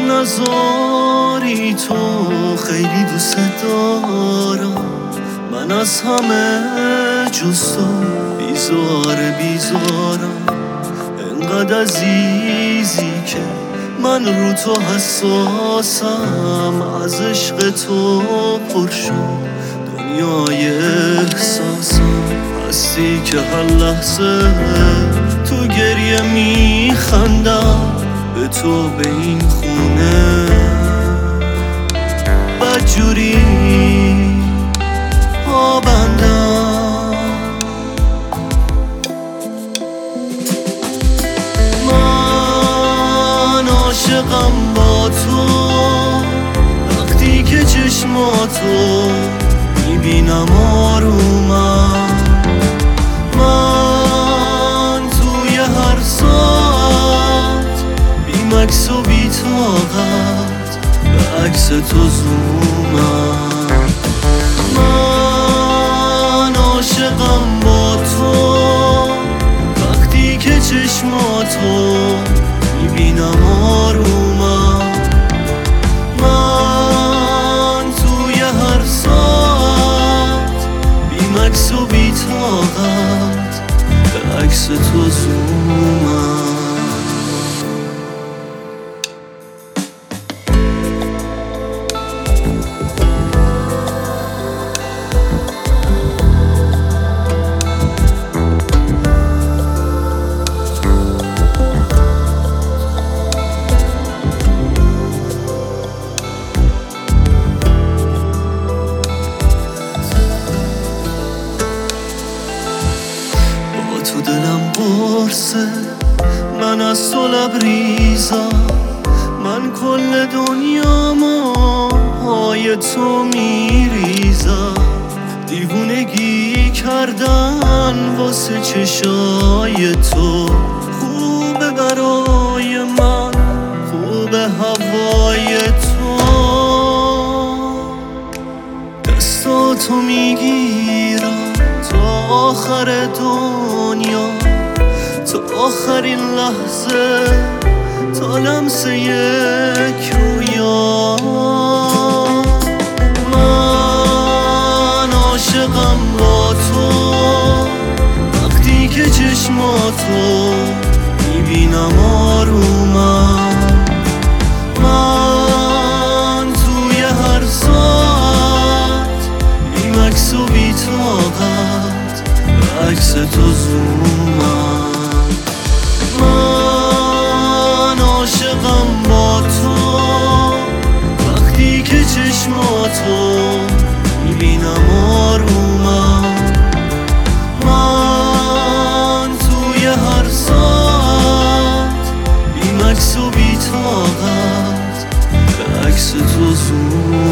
نذاری تو خیلی دوست دارم، من از همه جز تو بیزارم، انقدر عزیزی که من رو تو حساسم، از عشق تو پر شد دنیای احساسم، هستی که هر لحظه تو گریه میخندم، به تو به این خونه بدجوری پابندم. من عاشقم با تو، وقتی که چشماتو میبینم آرومم، من توی هر ساعت بی مکس و بی طاقت به عکس تو زومم. من عاشقم با تو، وقتی که چشماتو میبینم آرومم، من توی هر ساعت بی مکس و بی طاقت به عکس تو زومم. تو دلم قرصه، من از تو لبریزم، من کل دنیامو پای تو میریزم، دیوونگی کردن واسه چشای تو، خوبه برای من، خوبه هوای تو، دستاتو میگیرم تا آخر دنیا، تا آخرین لحظه، تا لمسه یک رویا. من عاشقم با تو، وقتی که چشماتو میبینم آرومم، من توی هر ساعت بی مکس و بی طاقت به عکس تو زومم. من عاشقم با تو، وقتی که چشماتو میبینم آرومم، من توی هر ساعت بی مکس و بی طاقت به عکس تو زومم.